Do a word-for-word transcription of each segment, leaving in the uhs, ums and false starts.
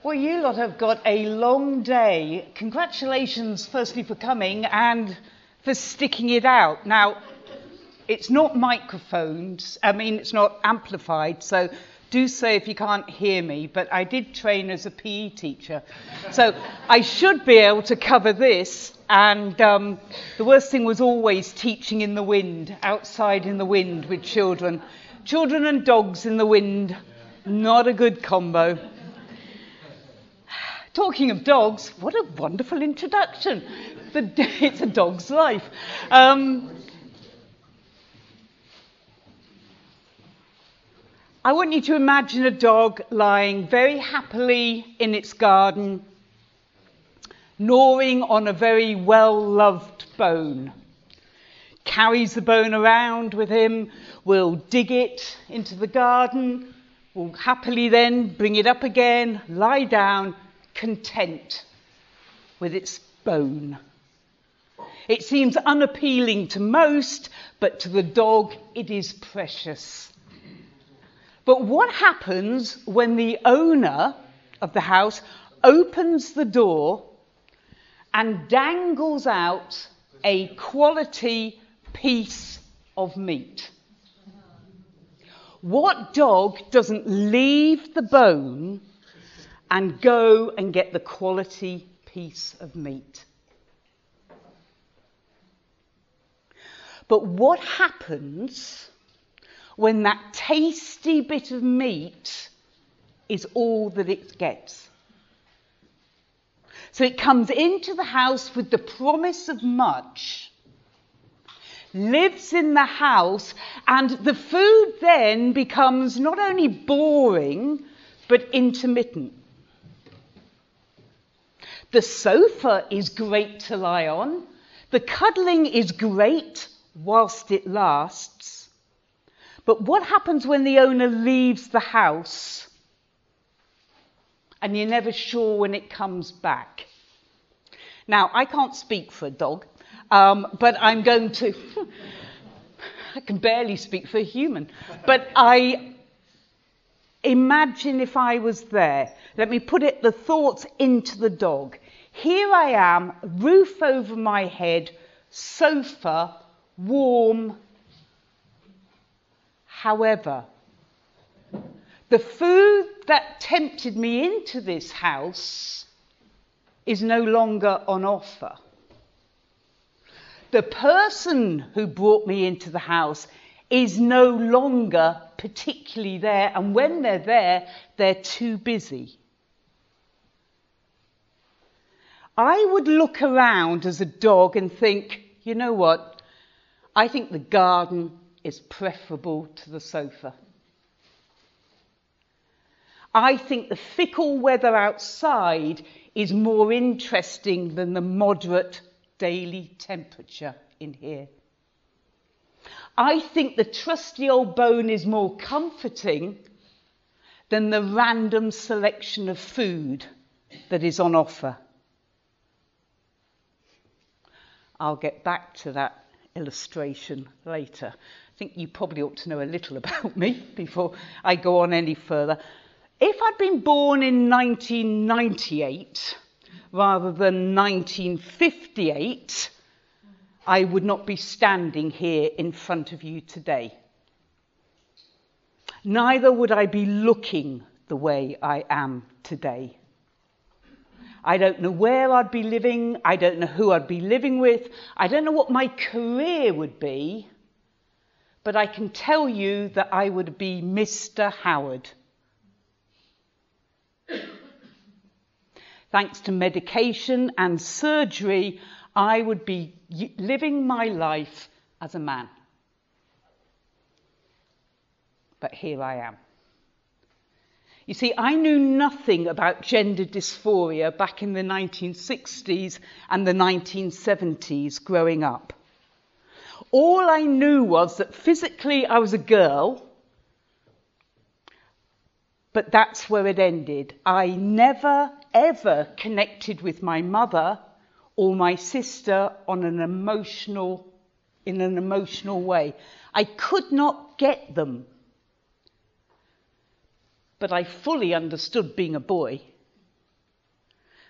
Well, you lot have got a long day. Congratulations, firstly, for coming and for sticking it out. Now, it's not microphones. I mean, it's not amplified, so do say if you can't hear me, but I did train as a P E teacher. So I should be able to cover this. And um, the worst thing was always teaching in the wind, outside in the wind with children. Children and dogs in the wind, not a good combo. Talking of dogs, what a wonderful introduction. The, it's a dog's life. Um, I want you to imagine a dog lying very happily in its garden, gnawing on a very well-loved bone. Carries the bone around with him, will dig it into the garden, will happily then bring it up again, lie down, content with its bone. It seems unappealing to most, but to the dog it is precious. But what happens when the owner of the house opens the door and dangles out a quality piece of meat? What dog doesn't leave the bone and go and get the quality piece of meat? But what happens when that tasty bit of meat is all that it gets? So it comes into the house with the promise of much, lives in the house, and the food then becomes not only boring, but intermittent. The sofa is great to lie on. The cuddling is great whilst it lasts. But what happens when the owner leaves the house and you're never sure when it comes back? Now, I can't speak for a dog, um, but I'm going to... I can barely speak for a human. But I imagine if I was there. Let me put it, the thoughts into the dog. Here I am, roof over my head, sofa, warm. However, the food that tempted me into this house is no longer on offer. The person who brought me into the house is no longer particularly there, and when they're there, they're too busy. I would look around as a dog and think, you know what, I think the garden is preferable to the sofa. I think the fickle weather outside is more interesting than the moderate daily temperature in here. I think the trusty old bone is more comforting than the random selection of food that is on offer. I'll get back to that illustration later. I think you probably ought to know a little about me before I go on any further. If I'd been born in nineteen ninety-eight rather than nineteen fifty-eight, I would not be standing here in front of you today. Neither would I be looking the way I am today. I don't know where I'd be living. I don't know who I'd be living with. I don't know what my career would be. But I can tell you that I would be Mister Howard. Thanks to medication and surgery, I would be living my life as a man. But here I am. You see, I knew nothing about gender dysphoria back in the nineteen sixties and the nineteen seventies growing up. All I knew was that physically I was a girl, but that's where it ended. I never, ever connected with my mother or my sister on an emotional, in an emotional way. I could not get them. But I fully understood being a boy.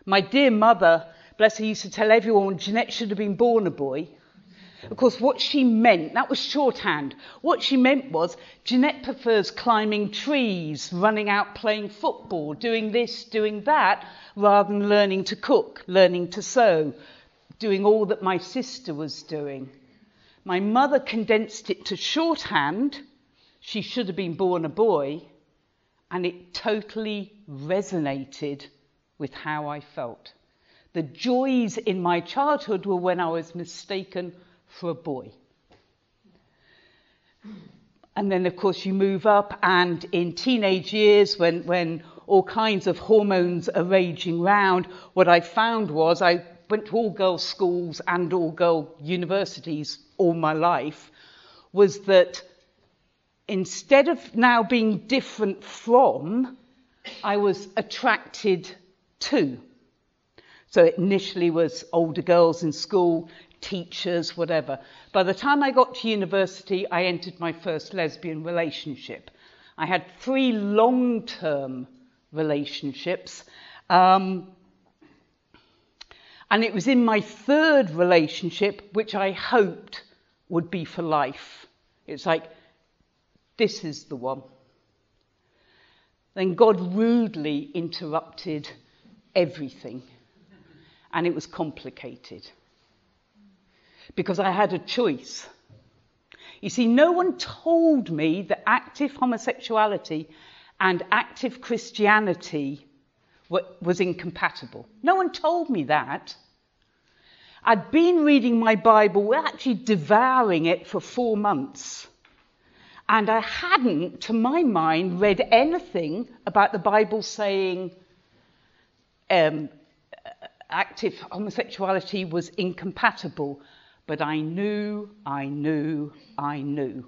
My dear mother, bless her, used to tell everyone Jeanette should have been born a boy. Of course, what she meant, that was shorthand. What she meant was Jeanette prefers climbing trees, running out playing football, doing this, doing that, rather than learning to cook, learning to sew, doing all that my sister was doing. My mother condensed it to shorthand. She should have been born a boy, and it totally resonated with how I felt. The joys in my childhood were when I was mistaken for a boy. And then, of course, you move up, and in teenage years, when, when all kinds of hormones are raging round, what I found was I went to all-girls schools and all-girl universities all my life, was that instead of now being different from, I was attracted to. So it initially was older girls in school, teachers, whatever. By the time I got to university, I entered my first lesbian relationship. I had three long-term relationships. Um, and it was in my third relationship, which I hoped would be for life. It's like, this is the one. Then God rudely interrupted everything. And it was complicated. Because I had a choice. You see, no one told me that active homosexuality and active Christianity was incompatible. No one told me that. I'd been reading my Bible, actually devouring it for four months. And I hadn't, to my mind, read anything about the Bible saying um, active homosexuality was incompatible. But I knew, I knew, I knew.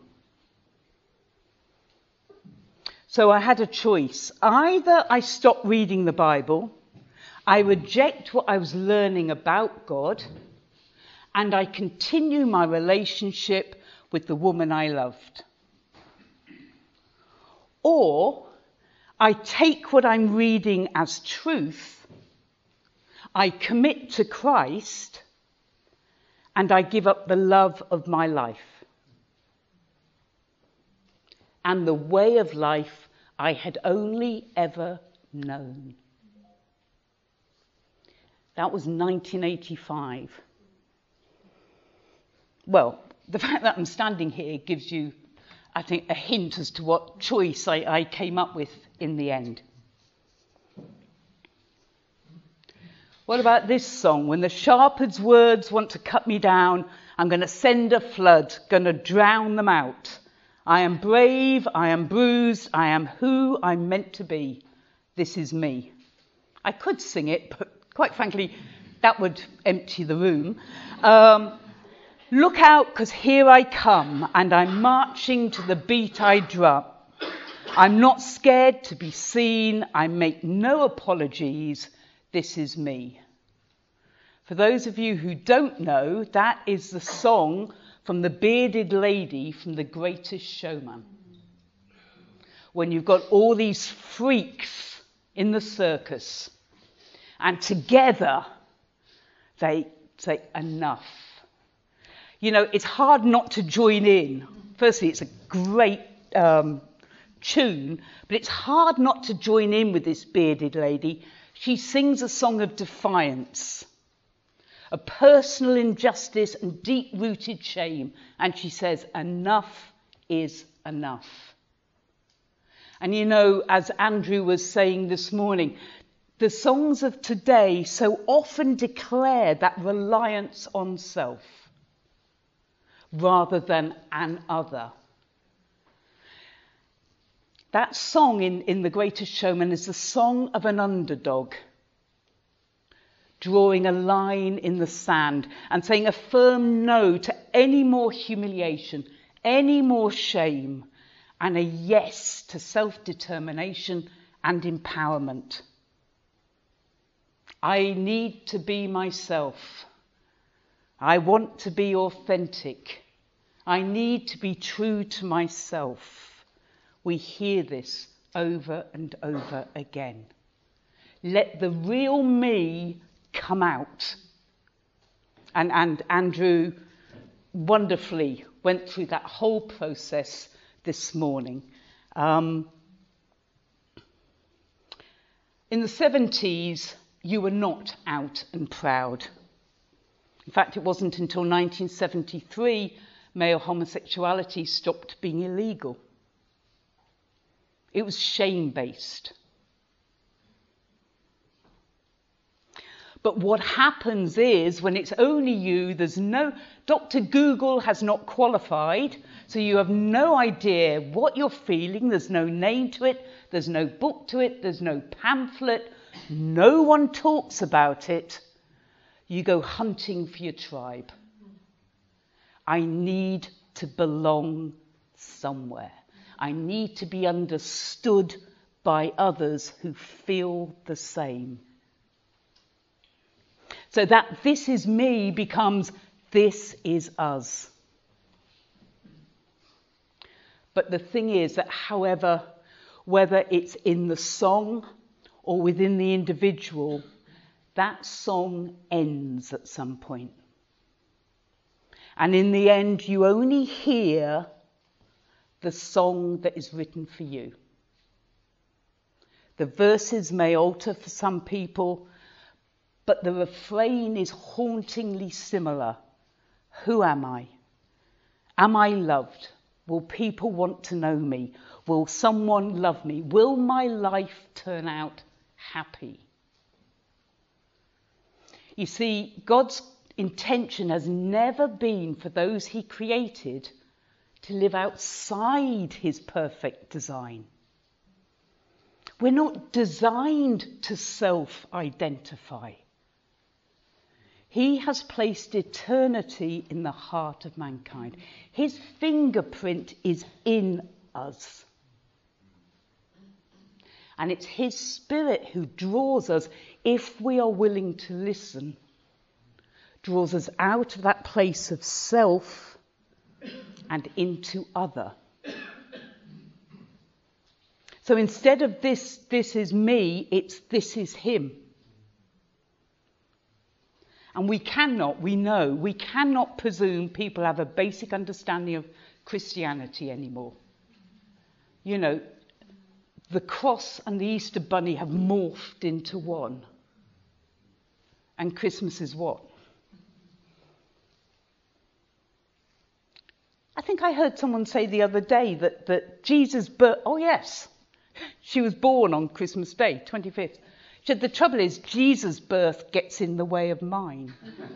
So I had a choice. Either I stop reading the Bible, I reject what I was learning about God, and I continue my relationship with the woman I loved. Or I take what I'm reading as truth, I commit to Christ, and I give up the love of my life and the way of life I had only ever known. That was nineteen eighty-five. Well, the fact that I'm standing here gives you, I think, a hint as to what choice I, I came up with in the end. What about this song? When the sharpest words want to cut me down, I'm going to send a flood, going to drown them out. I am brave, I am bruised, I am who I'm meant to be. This is me. I could sing it, but quite frankly, that would empty the room. Um, Look out, 'cause here I come, and I'm marching to the beat I drum. I'm not scared to be seen, I make no apologies. This is me. For those of you who don't know, that is the song from the bearded lady from The Greatest Showman. When you've got all these freaks in the circus, and together they say, enough. You know, it's hard not to join in. Firstly, it's a great um, tune, but it's hard not to join in with this bearded lady. She sings a song of defiance, a personal injustice and deep-rooted shame. And she says, enough is enough. And you know, as Andrew was saying this morning, the songs of today so often declare that reliance on self rather than an other. That song in, in The Greatest Showman is the song of an underdog, drawing a line in the sand and saying a firm no to any more humiliation, any more shame, and a yes to self-determination and empowerment. I need to be myself. I want to be authentic. I need to be true to myself. We hear this over and over again. let the real me come out. And, and Andrew wonderfully went through that whole process this morning. Um, in the seventies, you were not out and proud. In fact, it wasn't until nineteen seventy-three male homosexuality stopped being illegal. It was shame-based. But what happens is, when it's only you, there's no... Doctor Google has not qualified, so you have no idea what you're feeling. There's no name to it. There's no book to it. There's no pamphlet. No one talks about it. You go hunting for your tribe. I need to belong somewhere. I need to be understood by others who feel the same. So that this is me becomes this is us. But the thing is that, however, whether it's in the song or within the individual, that song ends at some point. And in the end, you only hear the song that is written for you. The verses may alter for some people, but the refrain is hauntingly similar. Who am I? Am I loved? Will people want to know me? Will someone love me? Will my life turn out happy? You see, God's intention has never been for those he created to live outside his perfect design. We're not designed to self-identify. He has placed eternity in the heart of mankind. His fingerprint is in us. And it's his Spirit who draws us, if we are willing to listen, draws us out of that place of self and into other. So instead of this, this is me, it's this is him. And we cannot, we know, we cannot presume people have a basic understanding of Christianity anymore. You know, the cross and the Easter bunny have morphed into one. And Christmas is what? I think I heard someone say the other day that, that Jesus' birth, oh yes, she was born on Christmas Day, twenty-fifth. She said, the trouble is, Jesus' birth gets in the way of mine.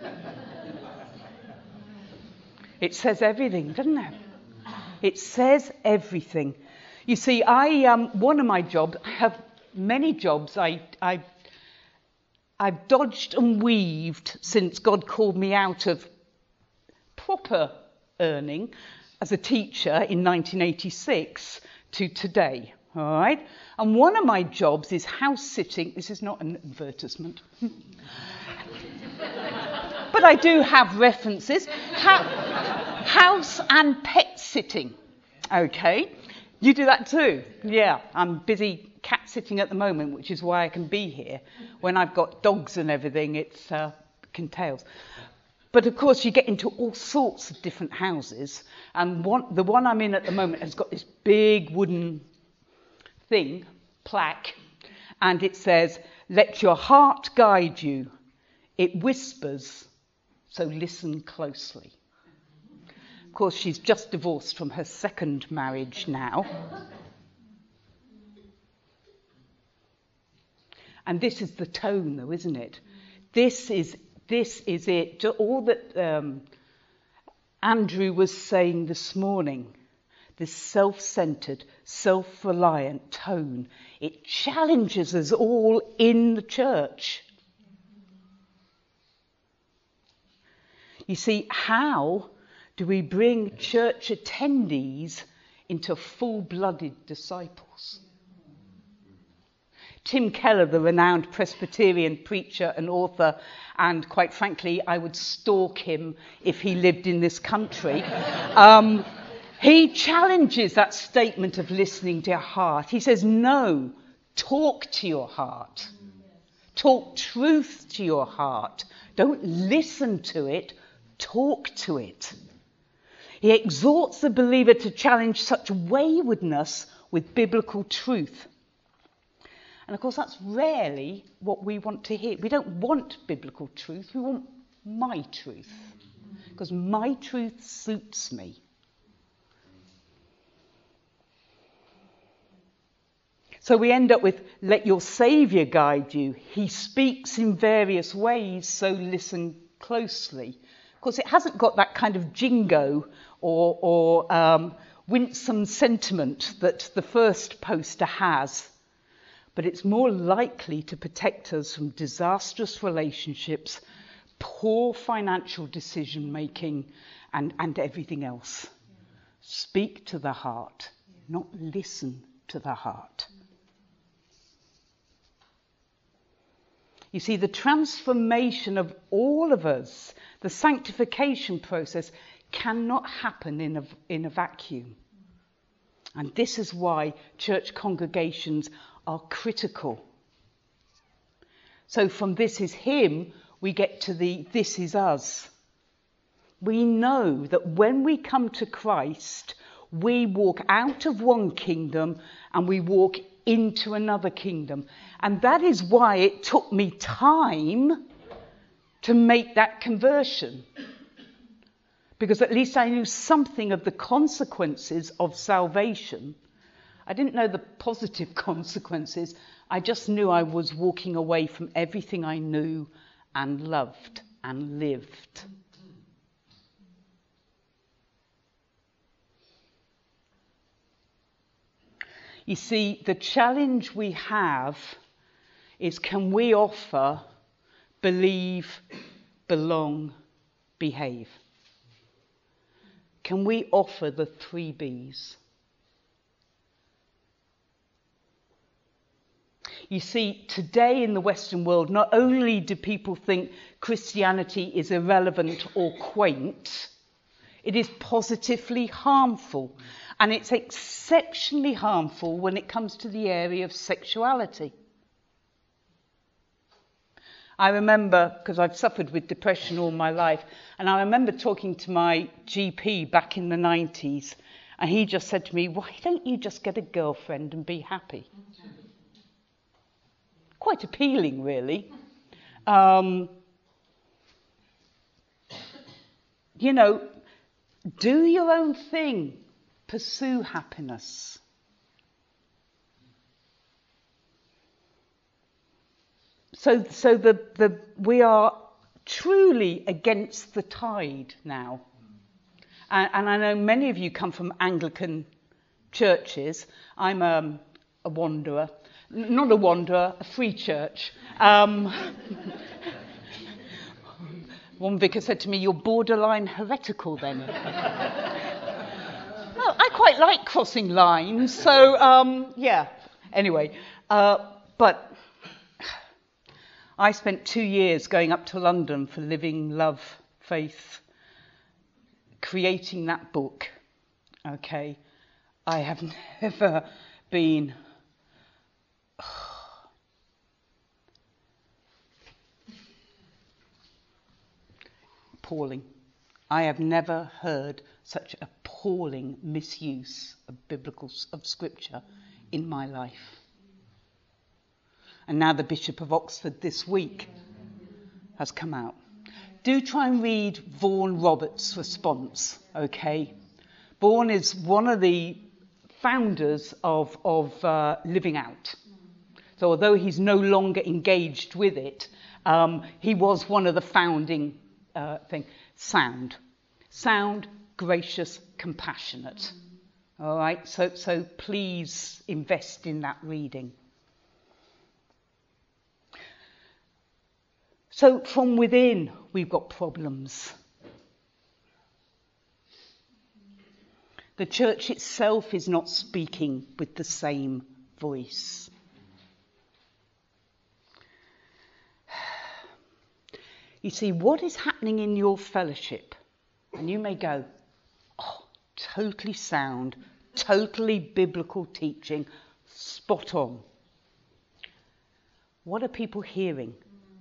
It says everything, doesn't it? It says everything. You see, I um, one of my jobs, I have many jobs. I, I, I've dodged and weaved since God called me out of proper earning as a teacher in nineteen eighty-six to today. All right? And one of my jobs is house sitting. This is not an advertisement. But I do have references. Ha- house and pet sitting. Okay? You do that too? Yeah. I'm busy cat sitting at the moment, which is why I can be here. When I've got dogs and everything, it's uh, entails. But of course, you get into all sorts of different houses. And one, the one I'm in at the moment has got this big wooden thing, plaque, and it says, let your heart guide you. It whispers, so listen closely. Of course, she's just divorced from her second marriage now. And this is the tone, though, isn't it? This is this is it. All that um, Andrew was saying this morning. This self-centered, self-reliant tone. It challenges us all in the church. You see, how do we bring church attendees into full-blooded disciples? Tim Keller, the renowned Presbyterian preacher and author, and quite frankly, I would stalk him if he lived in this country. Um, He challenges that statement of listening to your heart. He says, no, talk to your heart. Talk truth to your heart. Don't listen to it, talk to it. He exhorts the believer to challenge such waywardness with biblical truth. And of course, that's rarely what we want to hear. We don't want biblical truth, we want my truth. Because my truth suits me. So we end up with, let your Saviour guide you. He speaks in various ways, so listen closely. Of course, it hasn't got that kind of jingo or, or um, winsome sentiment that the first poster has. But it's more likely to protect us from disastrous relationships, poor financial decision making, and, and everything else. Speak to the heart, not listen to the heart. You see, the transformation of all of us, the sanctification process, cannot happen in a, in a vacuum. And this is why church congregations are critical. So from this is him, we get to the this is us. We know that when we come to Christ, we walk out of one kingdom and we walk into another kingdom. And that is why it took me time to make that conversion. Because at least I knew something of the consequences of salvation. I didn't know the positive consequences. I just knew I was walking away from everything I knew and loved and lived. You see, the challenge we have is, can we offer believe, belong, behave? Can we offer the three B's? You see, today in the Western world, not only do people think Christianity is irrelevant or quaint, it is positively harmful. And it's exceptionally harmful when it comes to the area of sexuality. I remember, because I've suffered with depression all my life, and I remember talking to my G P back in the nineties, and he just said to me, why don't you just get a girlfriend and be happy? Quite appealing, really. Um, you know, do your own thing. Pursue happiness. So, so the, the, we are truly against the tide now. And, and I know many of you come from Anglican churches. I'm um, a wanderer. Not a wanderer, a free church. Um, one vicar said to me, you're borderline heretical then. Well, I quite like crossing lines, so um, yeah. Anyway, uh, but I spent two years going up to London for Living Love Faith, creating that book. Okay, I have never been. Appalling. I have never heard such appalling misuse of biblical of scripture in my life. And now the Bishop of Oxford this week has come out. Do try and read Vaughan Roberts' response, okay? Vaughan is one of the founders of, of uh, Living Out. So although he's no longer engaged with it, um, he was one of the founding uh, thing. Sound. Sound, gracious, compassionate. All right, so, so please invest in that reading. So from within, we've got problems. The church itself is not speaking with the same voice. You see, what is happening in your fellowship? And you may go, oh, totally sound, totally biblical teaching, spot on. What are people hearing?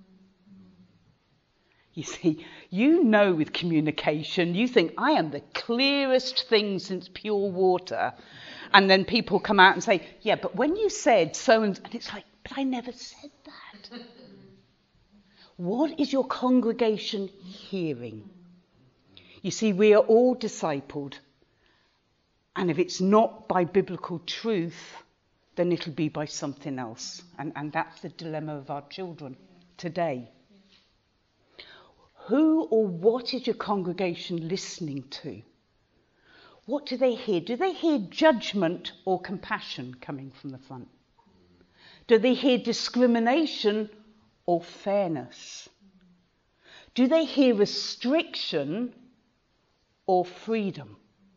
You see, you know with communication, you think, I am the clearest thing since pure water. And then people come out and say, yeah, but when you said so and... And it's like, but I never said that. What is your congregation hearing? You see, we are all discipled. And if it's not by biblical truth, then it'll be by something else. And, and that's the dilemma of our children today. Who or what is your congregation listening to? What do they hear? Do they hear judgment or compassion coming from the front? Do they hear discrimination or fairness? Do they hear restriction or freedom?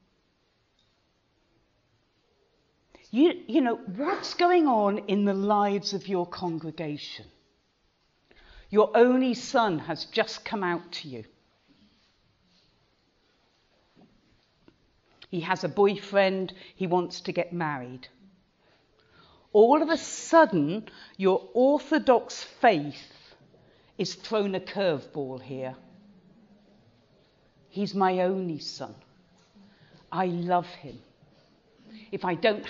You, you know, what's going on in the lives of your congregation? Your only son has just come out to you. He has a boyfriend, he wants to get married. All of a sudden, your orthodox faith is thrown a curveball here. He's my only son. I love him. If I don't...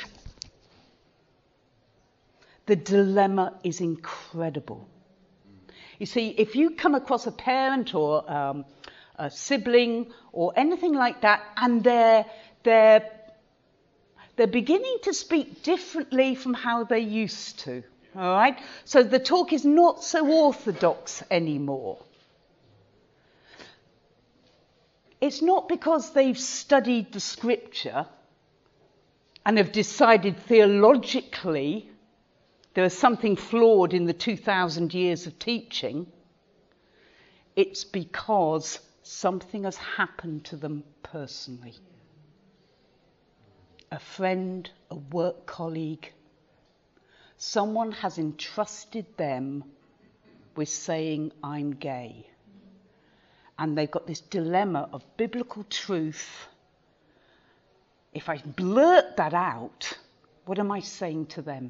The dilemma is incredible. You see, if you come across a parent or um, a sibling or anything like that, and they're, they're, they're beginning to speak differently from how they used to, all right? So the talk is not so orthodox anymore. It's not because they've studied the scripture and have decided theologically there is something flawed in the two thousand years of teaching. It's because something has happened to them personally. A friend, a work colleague, someone has entrusted them with saying, I'm gay. And they've got this dilemma of biblical truth. If I blurt that out, what am I saying to them?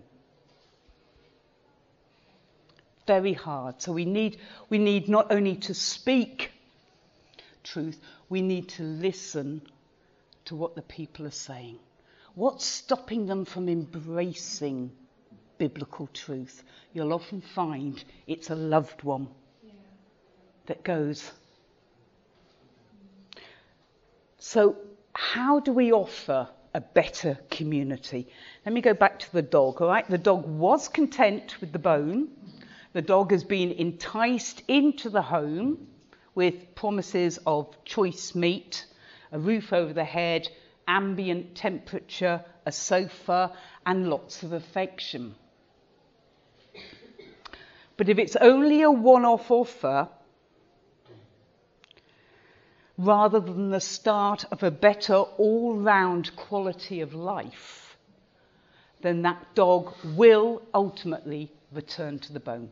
Very hard. So we need we need not only to speak truth, we need to listen to what the people are saying. What's stopping them from embracing biblical truth? You'll often find it's a loved one yeah. that goes. So how do we offer a better community? Let me go back to the dog, all right? The dog was content with the bone. The dog has been enticed into the home with promises of choice meat, a roof over the head, ambient temperature, a sofa, and lots of affection. But if it's only a one-off offer, rather than the start of a better all-round quality of life, then that dog will ultimately return to the bone.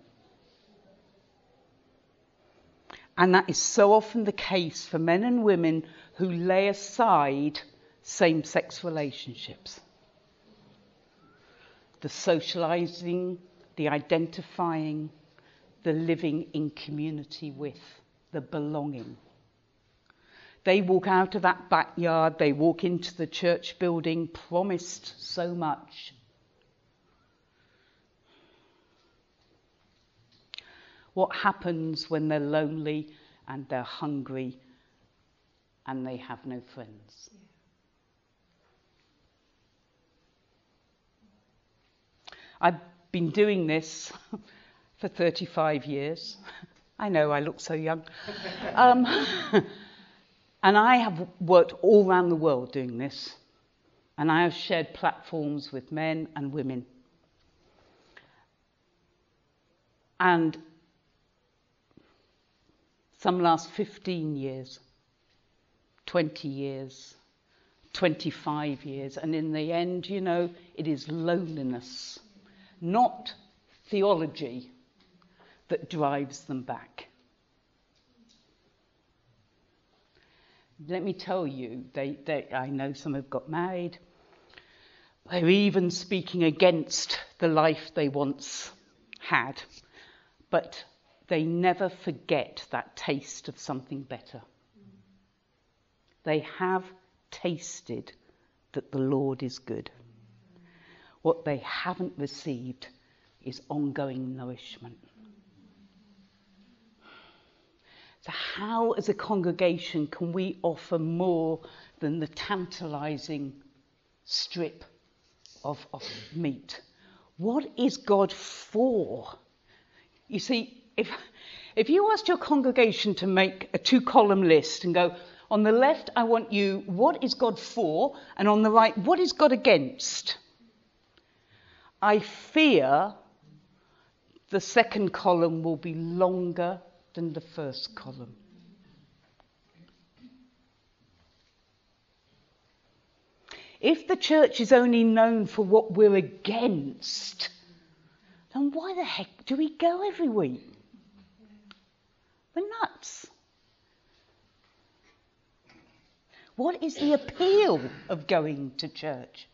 And that is so often the case for men and women who lay aside same-sex relationships. The socializing, the identifying, the living in community with, the belonging. They walk out of that backyard, they walk into the church building, promised so much. What happens when they're lonely and they're hungry and they have no friends? I've been doing this for thirty-five years. I know I look so young. Um, and I have worked all around the world doing this. And I have shared platforms with men and women. And some last fifteen years, twenty years, twenty-five years. And in the end, you know, it is loneliness, not theology, that drives them back. Let me tell you, they, they, I know some have got married. They're even speaking against the life they once had, but they never forget that taste of something better. They have tasted that the Lord is good. What they haven't received is ongoing nourishment. So how, as a congregation, can we offer more than the tantalizing strip of, of meat? What is God for? You see, if, if you asked your congregation to make a two-column list and go, on the left, I want you, what is God for? And on the right, what is God against? I fear the second column will be longer than the first column. If the church is only known for what we're against, then why the heck do we go every week? We're nuts. What is the appeal of going to church?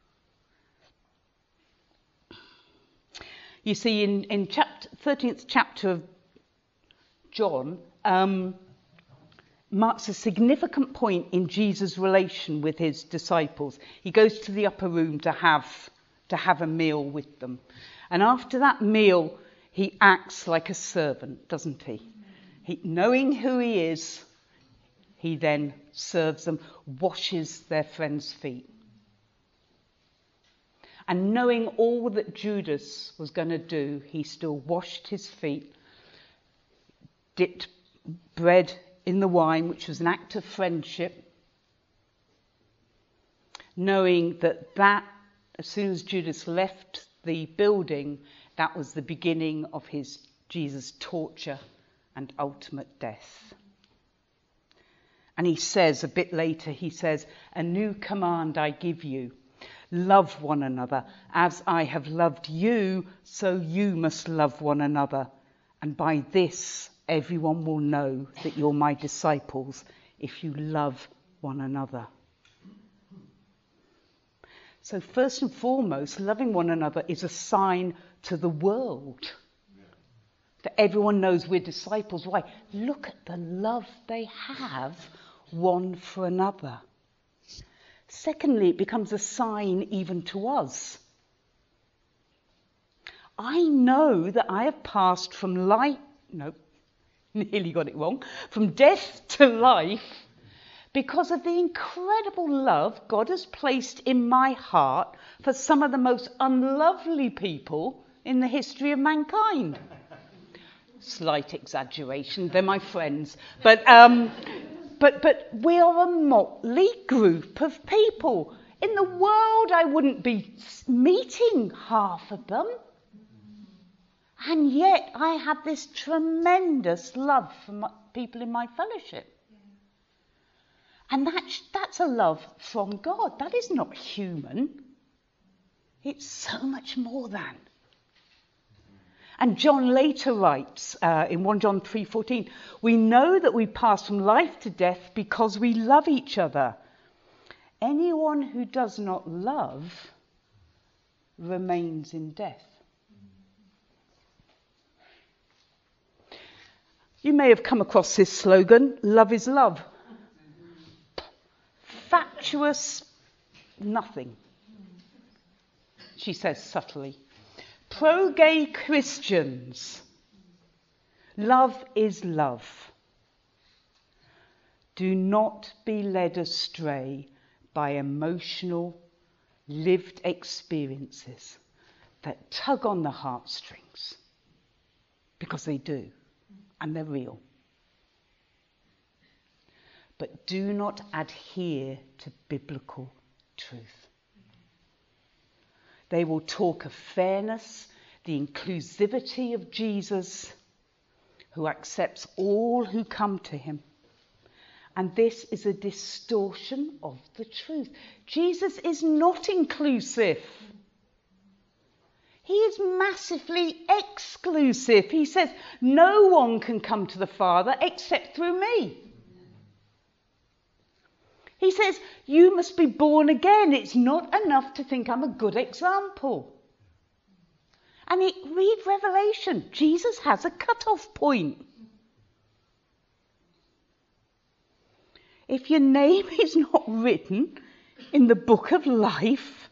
You see, in, in chapter, thirteenth chapter of John, um, marks a significant point in Jesus' relation with his disciples. He goes to the upper room to have, to have a meal with them. And after that meal, he acts like a servant, doesn't he? He, knowing who he is, he then serves them, washes their friends' feet. And knowing all that Judas was going to do, he still washed his feet, dipped bread in the wine, which was an act of friendship, knowing that that, as soon as Judas left the building, that was the beginning of his Jesus' torture and ultimate death. And he says, a bit later, he says, a new command I give you. Love one another. As I have loved you, so you must love one another. And by this, everyone will know that you're my disciples, if you love one another. So first and foremost, loving one another is a sign to the world. Yeah. That everyone knows we're disciples. Why? Look at the love they have one for another. Secondly, it becomes a sign even to us. I know that I have passed from life, no, nearly got it wrong, from death to life because of the incredible love God has placed in my heart for some of the most unlovely people in the history of mankind. Slight exaggeration, they're my friends. But, um, but, but we are a motley group of people. In the world, I wouldn't be meeting half of them. And yet I have this tremendous love for my, people in my fellowship. And that, that's a love from God. That is not human. It's so much more than. And John later writes uh, in First John three fourteen, we know that we pass from life to death because we love each other. Anyone who does not love remains in death. You may have come across this slogan, love is love. Fatuous nothing, she says subtly. Pro-gay Christians, love is love. Do not be led astray by emotional, lived experiences that tug on the heartstrings, because they do, and they're real. But do not adhere to biblical truth. They will talk of fairness, the inclusivity of Jesus, who accepts all who come to him. And this is a distortion of the truth. Jesus is not inclusive. He is massively exclusive. He says, no one can come to the Father except through me. He says, you must be born again. It's not enough to think I'm a good example. And it, read Revelation. Jesus has a cut-off point. If your name is not written in the book of life,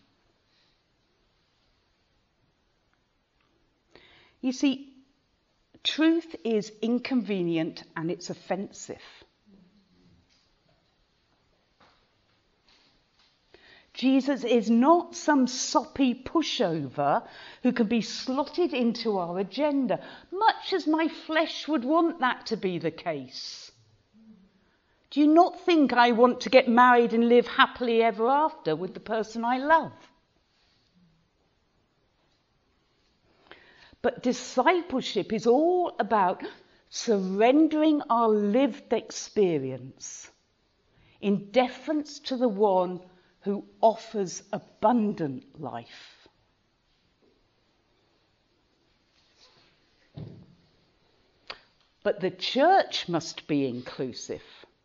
you see, truth is inconvenient and it's offensive. Jesus is not some soppy pushover who can be slotted into our agenda, much as my flesh would want that to be the case. Do you not think I want to get married and live happily ever after with the person I love? But discipleship is all about surrendering our lived experience in deference to the one who offers abundant life. But the church must be inclusive.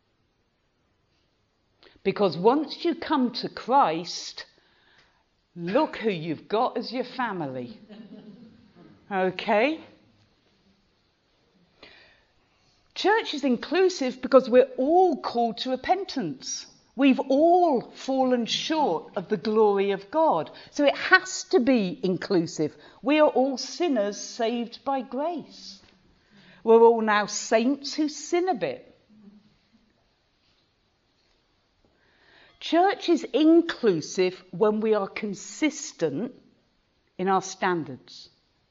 Because once you come to Christ, look who you've got as your family. Okay? Church is inclusive because we're all called to repentance. We've all fallen short of the glory of God. So it has to be inclusive. We are all sinners saved by grace. We're all now saints who sin a bit. Church is inclusive when we are consistent in our standards.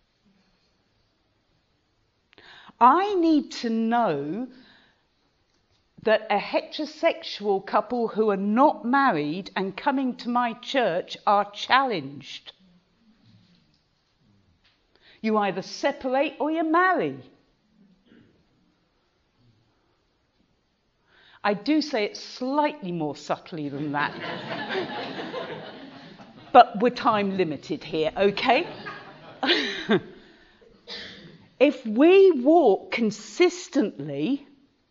I need to know that a heterosexual couple who are not married and coming to my church are challenged. You either separate or you marry. I do say it slightly more subtly than that. But we're time limited here, okay? If we walk consistently,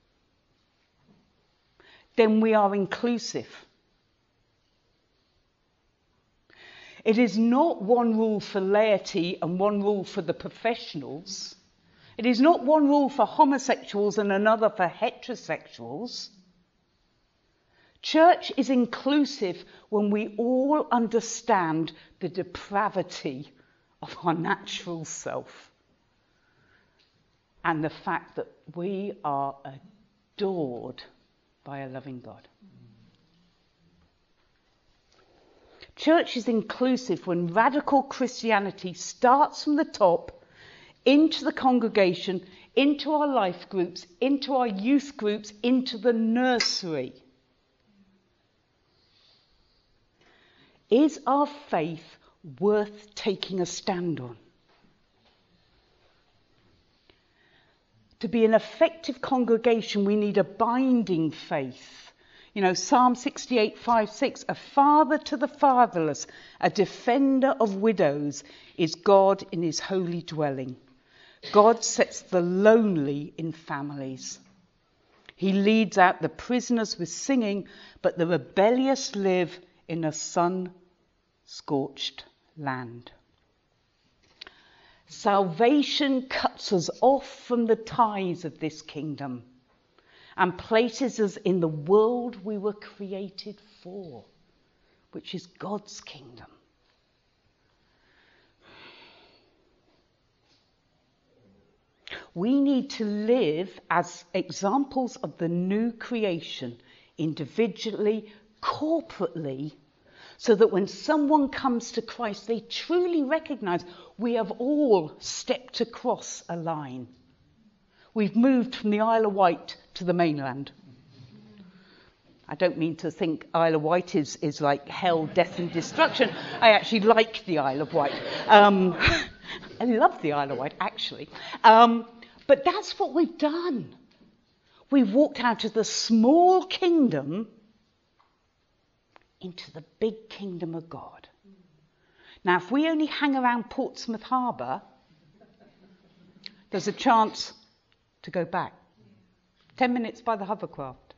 then we are inclusive. It is not one rule for laity and one rule for the professionals. It is not one rule for homosexuals and another for heterosexuals. Church is inclusive when we all understand the depravity of our natural self and the fact that we are adored by a loving God. Church is inclusive when radical Christianity starts from the top into the congregation, into our life groups, into our youth groups, into the nursery. Is our faith worth taking a stand on? To be an effective congregation, we need a binding faith. You know, Psalm sixty-eight, five, six, a father to the fatherless, a defender of widows, is God in his holy dwelling. God sets the lonely in families. He leads out the prisoners with singing, but the rebellious live in a sun-scorched land. Salvation cuts us off from the ties of this kingdom and places us in the world we were created for, which is God's kingdom. We need to live as examples of the new creation, individually, corporately, so that when someone comes to Christ, they truly recognize we have all stepped across a line. We've moved from the Isle of Wight to the mainland. I don't mean to think Isle of Wight is, is like hell, death and destruction. I actually like the Isle of Wight. Um, I love the Isle of Wight, actually. Um, but that's what we've done. We've walked out of the small kingdom into the big kingdom of God. Now, if we only hang around Portsmouth Harbour, there's a chance to go back. Ten minutes by the hovercraft.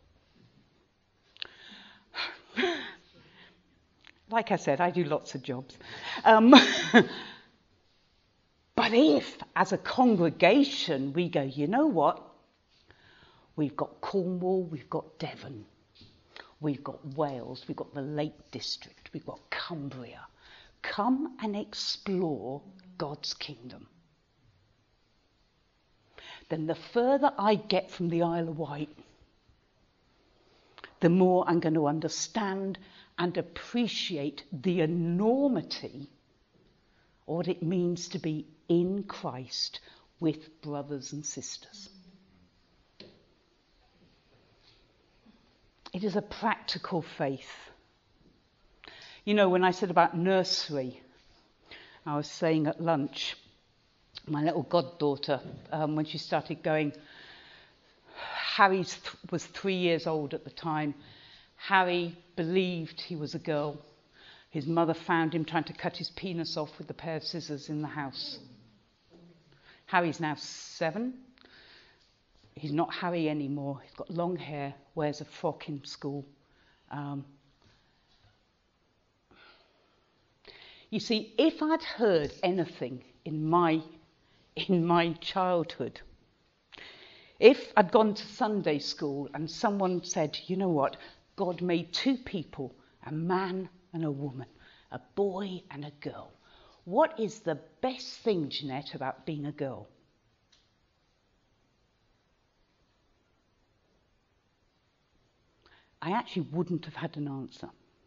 Like I said, I do lots of jobs. Um, But if, as a congregation, we go, you know what? We've got Cornwall, we've got Devon, we've got Wales, we've got the Lake District, we've got Cumbria. Come and explore God's kingdom. Then the further I get from the Isle of Wight, the more I'm going to understand and appreciate the enormity of what it means to be in Christ with brothers and sisters. It is a practical faith. You know, when I said about nursery, I was saying at lunch, my little goddaughter, um, when she started going, Harry th- was three years old at the time. Harry believed he was a girl. His mother found him trying to cut his penis off with a pair of scissors in the house. Harry's now seven. He's not Harry anymore. He's got long hair, wears a frock in school. Um, you see, if I'd heard anything in my in my childhood, if I'd gone to Sunday school and someone said, you know what, God made two people, a man and a woman, a boy and a girl. What is the best thing, Jeanette, about being a girl? I actually wouldn't have had an answer.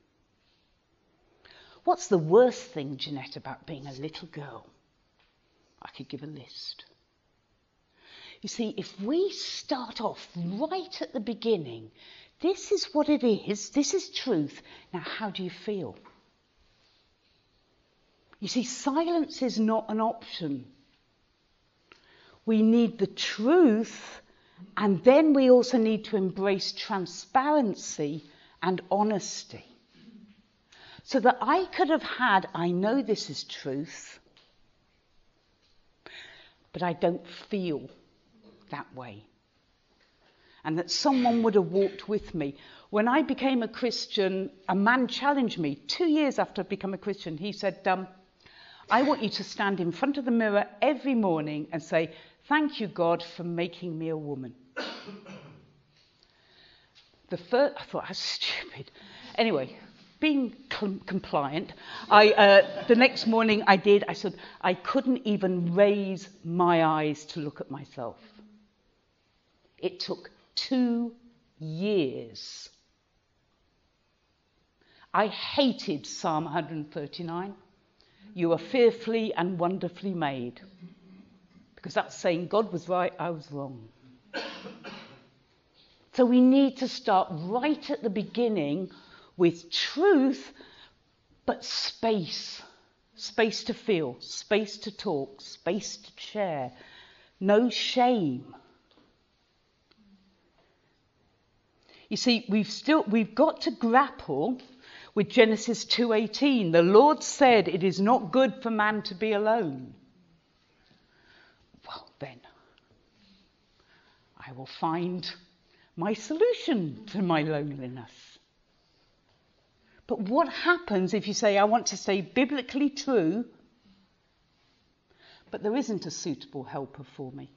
What's the worst thing, Jeanette, about being a little girl? I could give a list. You see, if we start off right at the beginning, this is what it is, this is truth, now how do you feel? You see, silence is not an option. We need the truth, and then we also need to embrace transparency and honesty. So that I could have had, I know this is truth, but I don't feel that way. And that someone would have walked with me. When I became a Christian, a man challenged me two years after I'd become a Christian. He said, um, I want you to stand in front of the mirror every morning and say, thank you, God, for making me a woman. The first, I thought, that's stupid. Anyway, being com- compliant, I, uh, the next morning I did. I said, I couldn't even raise my eyes to look at myself. It took two years. I hated Psalm one thirty-nine. You are fearfully and wonderfully made. Because that's saying God was right, I was wrong. So we need to start right at the beginning with truth, but space. Space to feel, space to talk, space to share. No shame. You see, we've still we've got to grapple with Genesis two eighteen. The Lord said, it is not good for man to be alone. Well, then, I will find my solution to my loneliness. But what happens if you say, I want to stay biblically true, but there isn't a suitable helper for me?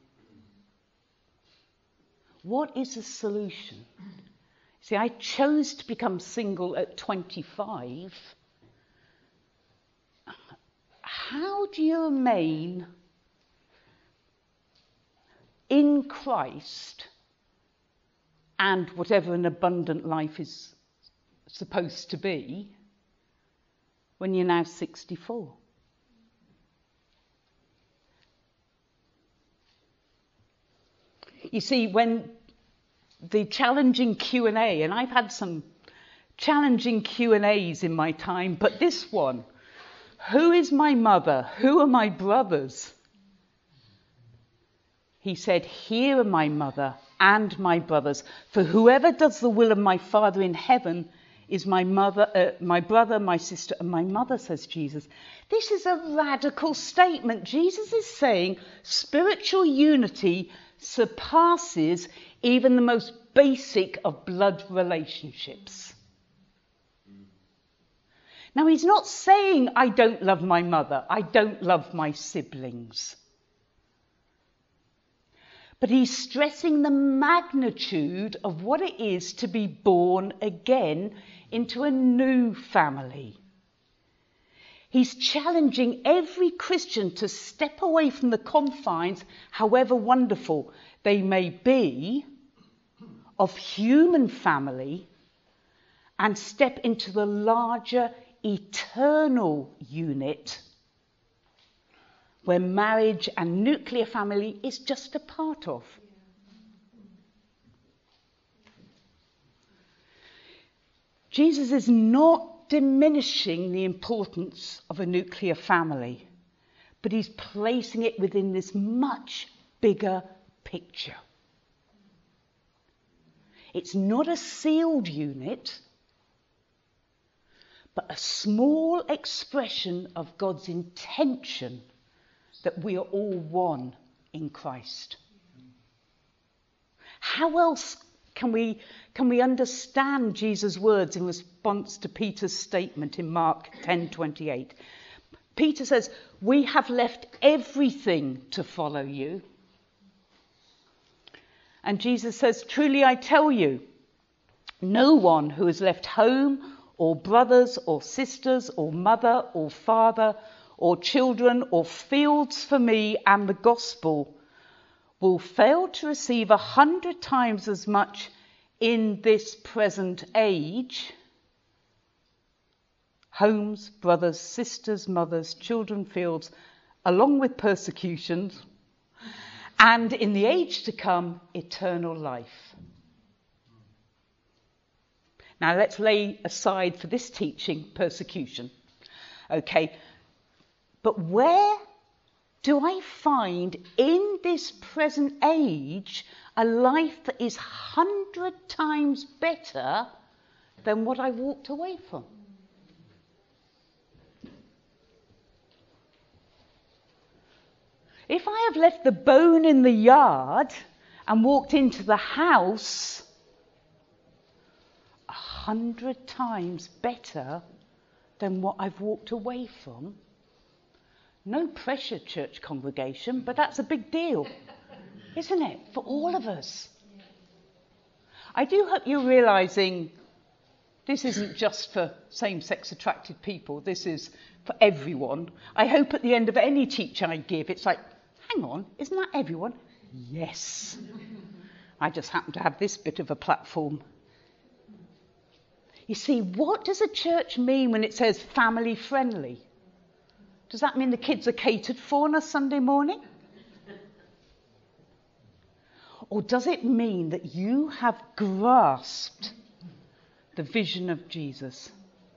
What is the solution? See, I chose to become single at twenty-five. How do you remain in Christ and whatever an abundant life is supposed to be when you're now sixty-four? You see, when the challenging Q and A, and I've had some challenging Q and A's in my time, but this one, who is my mother? Who are my brothers? He said, here are my mother and my brothers, for whoever does the will of my Father in heaven is my mother, uh, my brother, my sister, and my mother, says Jesus. This is a radical statement. Jesus is saying spiritual unity surpasses even the most basic of blood relationships. Now, he's not saying, I don't love my mother, I don't love my siblings. But he's stressing the magnitude of what it is to be born again into a new family. He's challenging every Christian to step away from the confines, however wonderful they may be, of human family and step into the larger eternal unit where marriage and nuclear family is just a part of. Jesus is not diminishing the importance of a nuclear family, but he's placing it within this much bigger picture. It's not a sealed unit, but a small expression of God's intention that we are all one in Christ. How else can we, can we understand Jesus' words in response to Peter's statement in Mark ten twenty-eight? Peter says, we have left everything to follow you. And Jesus says, truly I tell you, no one who has left home or brothers or sisters or mother or father or children or fields for me and the gospel will fail to receive a hundred times as much in this present age. Homes, brothers, sisters, mothers, children, fields, along with persecutions, and in the age to come, eternal life. Now let's lay aside for this teaching persecution. Okay, but where do I find in this present age a life that is hundred times better than what I walked away from? If I have left the bone in the yard and walked into the house, a hundred times better than what I've walked away from. No pressure, church congregation, but that's a big deal, isn't it, for all of us? I do hope you're realising this isn't just for same-sex attracted people, this is for everyone. I hope at the end of any teach I give, it's like, hang on, isn't that everyone? Yes. I just happen to have this bit of a platform. You see, what does a church mean when it says family friendly? Does that mean the kids are catered for on a Sunday morning? Or does it mean that you have grasped the vision of Jesus?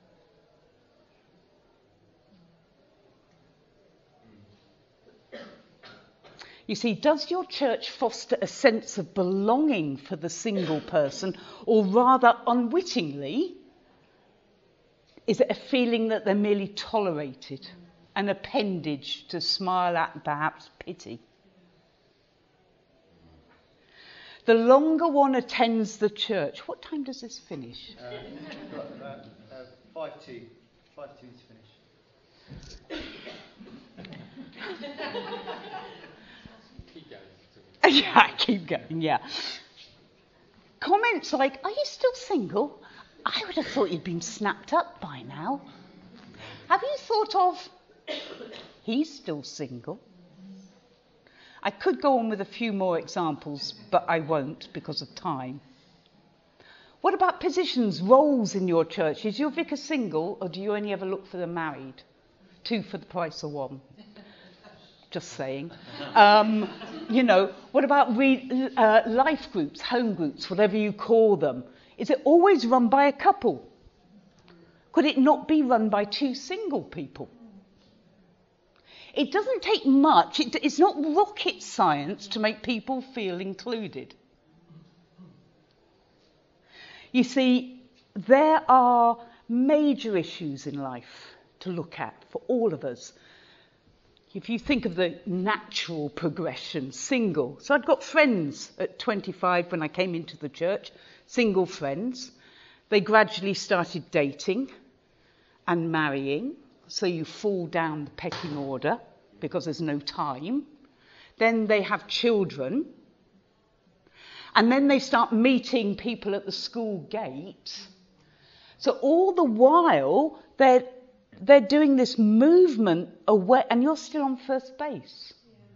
You see, does your church foster a sense of belonging for the single person, or rather unwittingly, is it a feeling that they're merely tolerated, an appendage to smile at and perhaps pity? The longer one attends the church, what time does this finish? Uh, about, uh, five two. Five two to finish. Keep going. Yeah, keep going, yeah. Comments like, are you still single? I would have thought you'd been snapped up by now. Have you thought of, he's still single? I could go on with a few more examples, but I won't because of time. What about positions, roles in your church? Is your vicar single, or do you only ever look for the married? Two for the price of one. Just saying. Um, you know, what about re- uh, life groups, home groups, whatever you call them? Is it always run by a couple? Could it not be run by two single people? It doesn't take much. It, it's not rocket science to make people feel included. You see, there are major issues in life to look at for all of us. If you think of the natural progression, single. So I'd got friends at twenty-five when I came into the church, single friends. They gradually started dating and marrying, so you fall down the pecking order because there's no time. Then they have children. And then they start meeting people at the school gate. So all the while, they're, they're doing this movement away, and you're still on first base.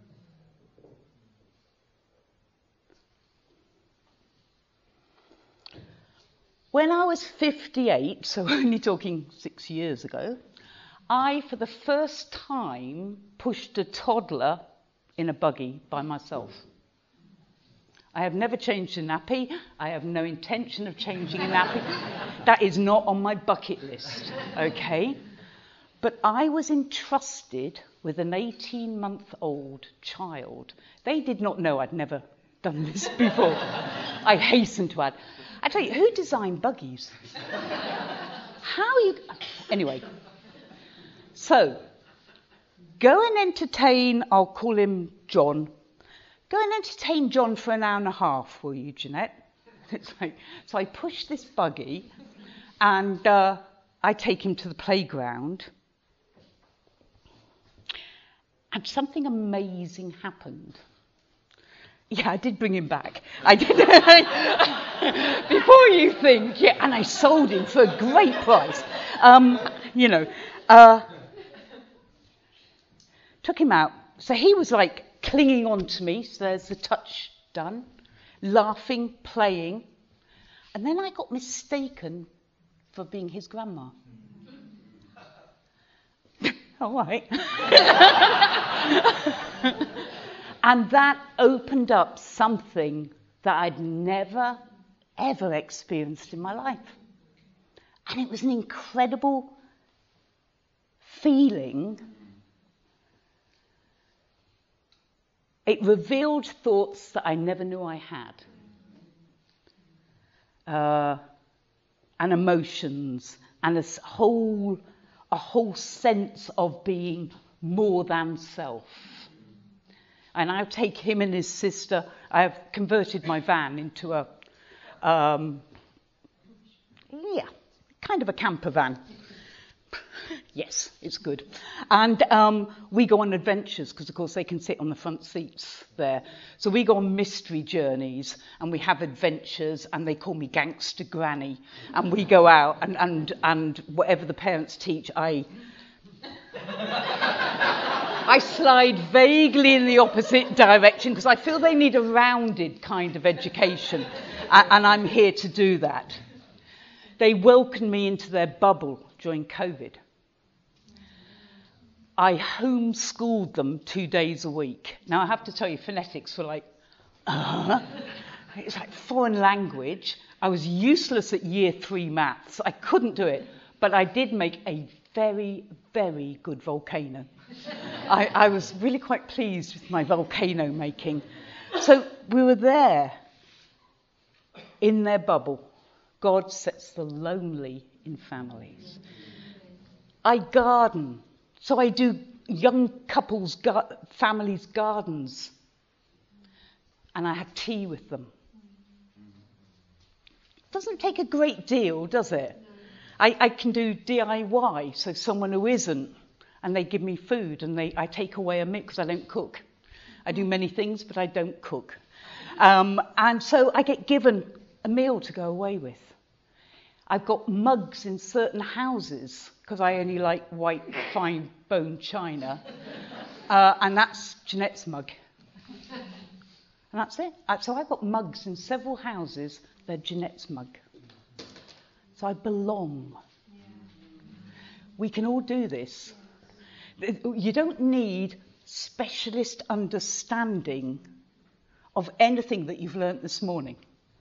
When I was fifty-eight, so only talking six years ago, I, for the first time, pushed a toddler in a buggy by myself. I have never changed a nappy. I have no intention of changing a nappy. That is not on my bucket list, okay? But I was entrusted with an eighteen-month-old child. They did not know I'd never done this before. I hasten to add. I tell you, who designed buggies? How you... Anyway. So, go and entertain, I'll call him John. Go and entertain John for an hour and a half, will you, Jeanette? It's like, so I push this buggy, and uh, I take him to the playground. And something amazing happened. Yeah, I did bring him back. I did. Before you think, yeah, and I sold him for a great price. Um, you know, uh, took him out. So he was like clinging on to me. So there's the touch done, laughing, playing, and then I got mistaken for being his grandma. All right. And that opened up something that I'd never, ever experienced in my life. And it was an incredible feeling. It revealed thoughts that I never knew I had. Uh, and emotions, and a whole, a whole sense of being more than self. And I'll take him and his sister. I have converted my van into a, um, yeah, kind of a camper van. Yes, it's good. And um, we go on adventures, because, of course, they can sit on the front seats there. So we go on mystery journeys, and we have adventures, and they call me Gangster Granny. And we go out, and, and, and whatever the parents teach, I... I slide vaguely in the opposite direction because I feel they need a rounded kind of education, and I'm here to do that. They welcomed me into their bubble during COVID. I homeschooled them two days a week. Now, I have to tell you, phonetics were like, uh, it's like foreign language. I was useless at year three maths. I couldn't do it, but I did make a very, very good volcano. I, I was really quite pleased with my volcano making. So we were there in their bubble. God sets the lonely in families. I garden. So I do young couples, gar- families' gardens. And I had tea with them. Doesn't take a great deal, does it? I, I can do D I Y, so someone who isn't. And they give me food, and they, I take away a meal because I don't cook. I do many things, but I don't cook. Um, and so I get given a meal to go away with. I've got mugs in certain houses, because I only like white, fine bone china. Uh, and that's Jeanette's mug. And that's it. So I've got mugs in several houses. They're Jeanette's mug. So I belong. We can all do this. You don't need specialist understanding of anything that you've learnt this morning.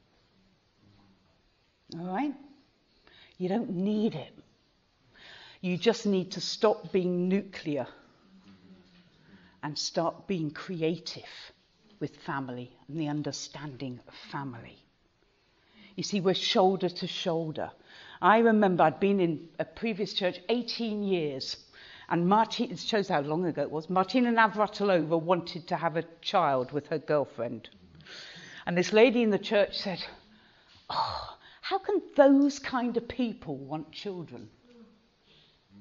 All right? You don't need it. You just need to stop being nuclear and start being creative with family and the understanding of family. You see, we're shoulder to shoulder. I remember I'd been in a previous church eighteen years. And Martin, it shows how long ago it was, Martina Navratilova wanted to have a child with her girlfriend. And this lady in the church said, oh, how can those kind of people want children?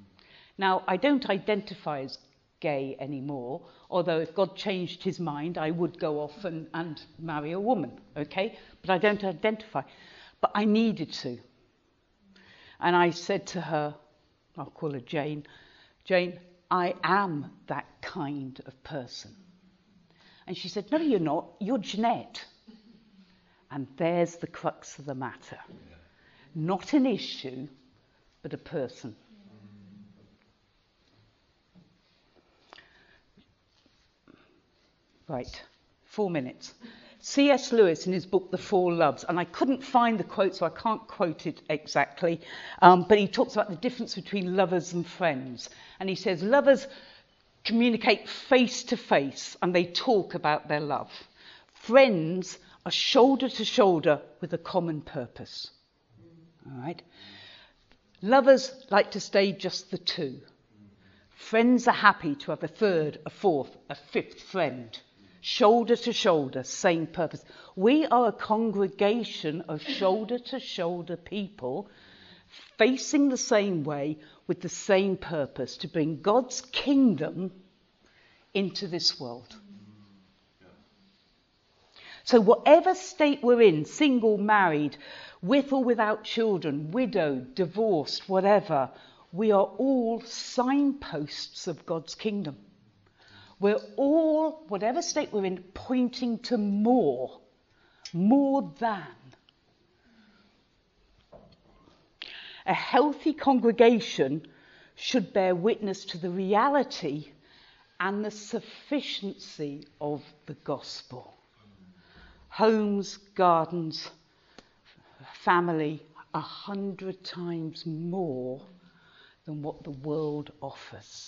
Now, I don't identify as gay anymore, although if God changed his mind, I would go off and, and marry a woman, okay? But I don't identify. But I needed to. And I said to her, I'll call her Jane, Jane, I am that kind of person. And she said, no, you're not. You're Jeanette. And there's the crux of the matter. Not an issue, but a person. Right, four minutes. C S Lewis in his book, The Four Loves, and I couldn't find the quote, so I can't quote it exactly, um, but he talks about the difference between lovers and friends. And he says, lovers communicate face to face, and they talk about their love. Friends are shoulder to shoulder with a common purpose. All right? Lovers like to stay just the two. Friends are happy to have a third, a fourth, a fifth friend. Shoulder to shoulder, same purpose. We are a congregation of shoulder to shoulder people facing the same way with the same purpose, to bring God's kingdom into this world. So whatever state we're in, single, married, with or without children, widowed, divorced, whatever, we are all signposts of God's kingdom. We're all, whatever state we're in, pointing to more, more than. A healthy congregation should bear witness to the reality and the sufficiency of the gospel. Homes, gardens, family, a hundred times more than what the world offers.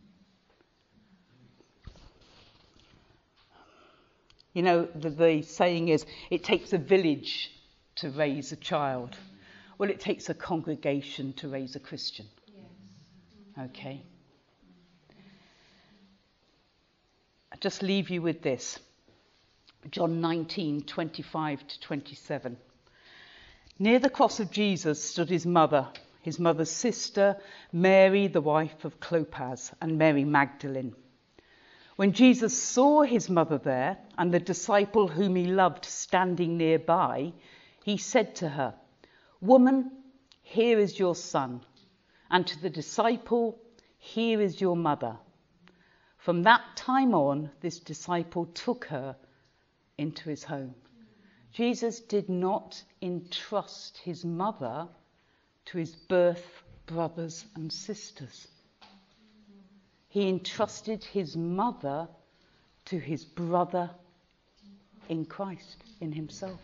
You know, the, the saying is, it takes a village to raise a child. Well, it takes a congregation to raise a Christian. Yes. Okay. I'll just leave you with this. John nineteen, twenty-five to twenty-seven. Near the cross of Jesus stood his mother, his mother's sister, Mary, the wife of Clopas, and Mary Magdalene. When Jesus saw his mother there and the disciple whom he loved standing nearby, he said to her, "Woman, here is your son," and to the disciple, "Here is your mother." From that time on, this disciple took her into his home. Jesus did not entrust his mother to his birth brothers and sisters. He entrusted his mother to his brother in Christ, in himself.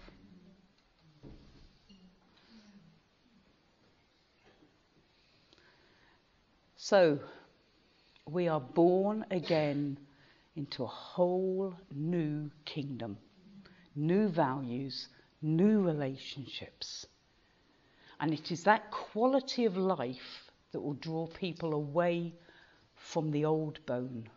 So, we are born again into a whole new kingdom, new values, new relationships. And it is that quality of life that will draw people away from the old bone.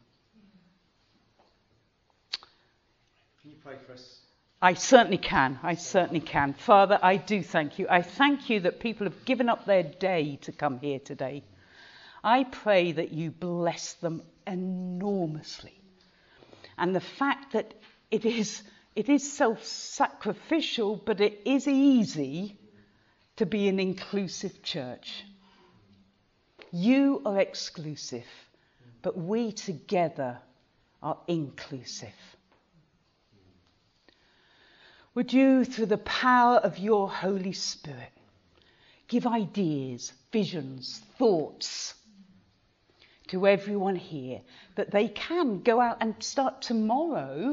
Can you pray for us? I certainly can. I certainly can. Father, I do thank you. I thank you that people have given up their day to come here today. I pray that you bless them enormously. And the fact that it is, it is self-sacrificial, but it is easy to be an inclusive church. You are exclusive, but we together are inclusive. Would you, through the power of your Holy Spirit, give ideas, visions, thoughts to everyone here, that they can go out and start tomorrow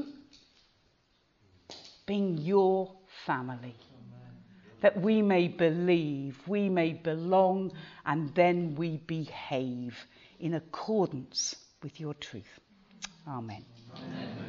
being your family. That we may believe, we may belong, and then we behave in accordance with your truth. Amen. Amen.